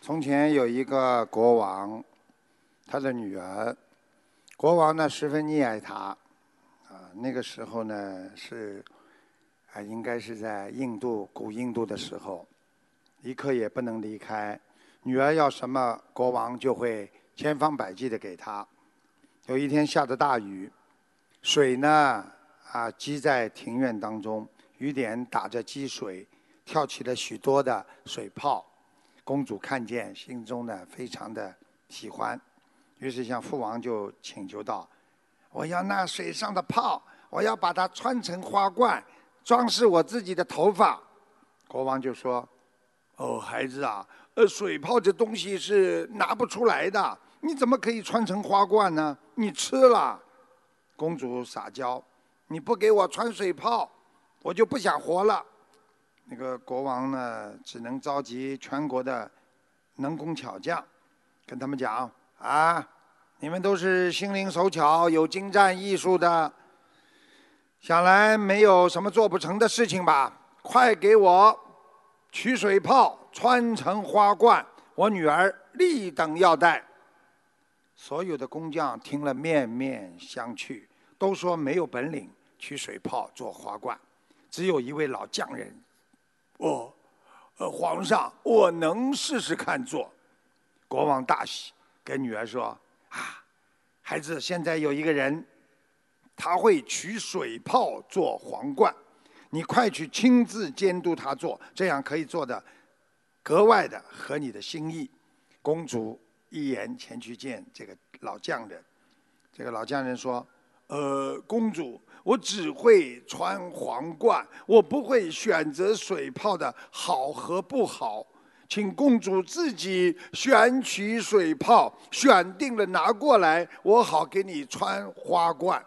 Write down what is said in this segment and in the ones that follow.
从前有一个国王，他的女儿，国王呢十分溺爱她，那个时候呢应该是在印度古印度的时候，一刻也不能离开。女儿要什么，国王就会千方百计的给她。有一天下着大雨，水呢积在庭院当中，雨点打着积水，跳起了许多的水泡。公主看见，心中呢非常的喜欢，于是向父王就请求道：“我要那水上的泡，我要把它穿成花冠，装饰我自己的头发。”国王就说：“哦，孩子啊，水泡这东西是拿不出来的，你怎么可以穿成花冠呢？你吃了。”公主撒娇：“你不给我穿水泡，我就不想活了。”那个国王呢，只能召集全国的能工巧匠，跟他们讲：“你们都是心灵手巧、有精湛艺术的，想来没有什么做不成的事情吧？快给我取水泡，穿成花冠，我女儿立等要戴。”所有的工匠听了面面相觑，都说没有本领取水泡做花冠。只有一位老匠人：“皇上，我能试试看做。”国王大喜，跟女儿说：“孩子，现在有一个人，他会取水泡做皇冠，你快去亲自监督他做，这样可以做得格外的合你的心意。”公主一言前去见这个老匠人。这个老匠人说：“公主，我只会穿皇冠，我不会选择水泡的好和不好，请公主自己选取水泡，选定了拿过来，我好给你穿花冠。”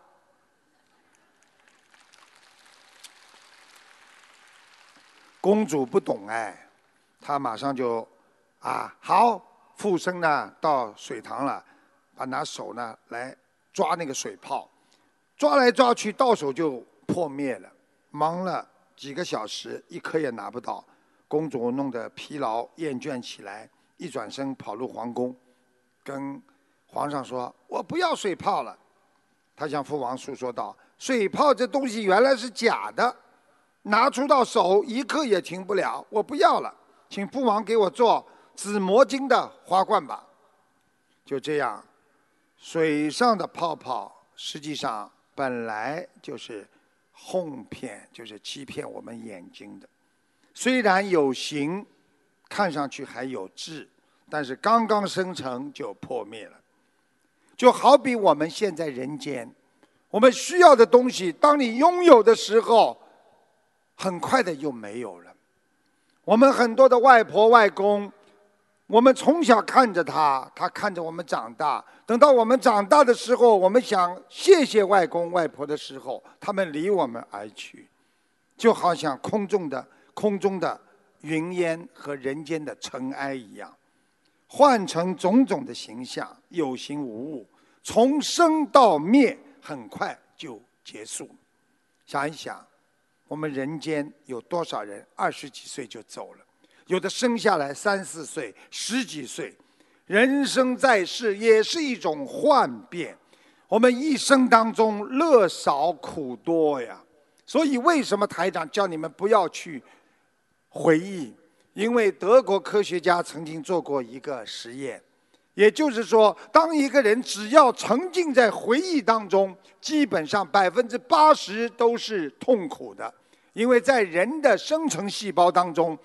公主不懂她马上就好，附身呢到水塘了，拿手呢来抓那个水泡。抓来抓去，到手就破灭了。忙了几个小时，一颗也拿不到。公主弄得疲劳厌倦起来，一转身跑入皇宫，跟皇上说：“我不要水泡了。”她向父王诉说道：“水泡这东西原来是假的，拿出到手一刻也停不了，我不要了，请父王给我做紫魔晶的花冠吧。”就这样，水上的泡泡实际上本来就是哄骗，就是欺骗我们眼睛的。虽然有形，看上去还有质，但是刚刚生成就破灭了。就好比我们现在人间，我们需要的东西，当你拥有的时候，很快的又没有了。我们很多的外婆外公，我们从小看着他看着我们长大，等到我们长大的时候，我们想谢谢外公外婆的时候，他们离我们而去，就好像空中的云烟和人间的尘埃一样，换成种种的形象，有形无物，从生到灭，很快就结束。想一想，我们人间有多少人20几岁就走了，有的生下来3、4岁、10几岁。人生在世也是一种幻变，我们一生当中乐少苦多呀。所以为什么台长叫你们不要去回忆？因为德国科学家曾经做过一个实验，也就是说，当一个人只要沉浸在回忆当中，基本上80%都是痛苦的。因为在人的生成细胞当中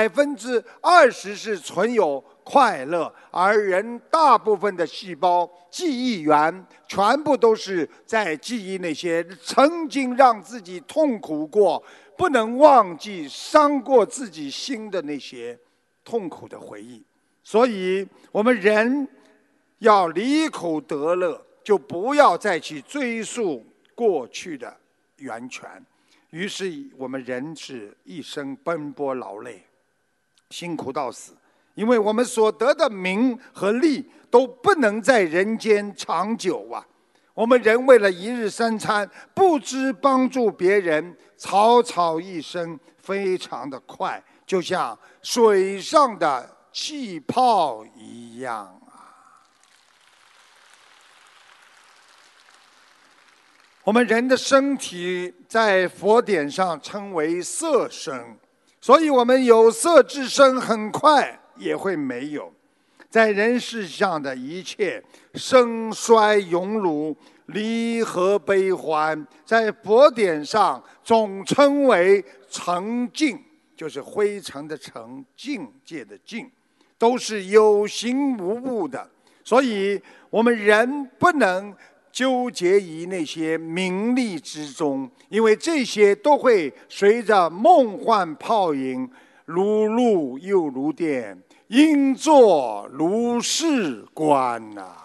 ，20%是存有快乐，而人大部分的细胞记忆元全部都是在记忆那些曾经让自己痛苦过、不能忘记、伤过自己心的那些痛苦的回忆。所以我们人要离苦得乐，就不要再去追溯过去的源泉。于是我们人是一生奔波劳累，辛苦到死，因为我们所得的名和利都不能在人间长久啊。我们人为了一日三餐，不知帮助别人，草草一生，非常的快，就像水上的气泡一样啊。我们人的身体在佛典上称为色身，所以我们有色之身很快也会没有。在人世上的一切生衰荣辱、离合悲欢，在佛典上总称为尘境，就是灰尘的尘，境界的境，都是有形无物的。所以我们人不能纠结于那些名利之中，因为这些都会随着梦幻泡影，如露又如电，应作如是观呐。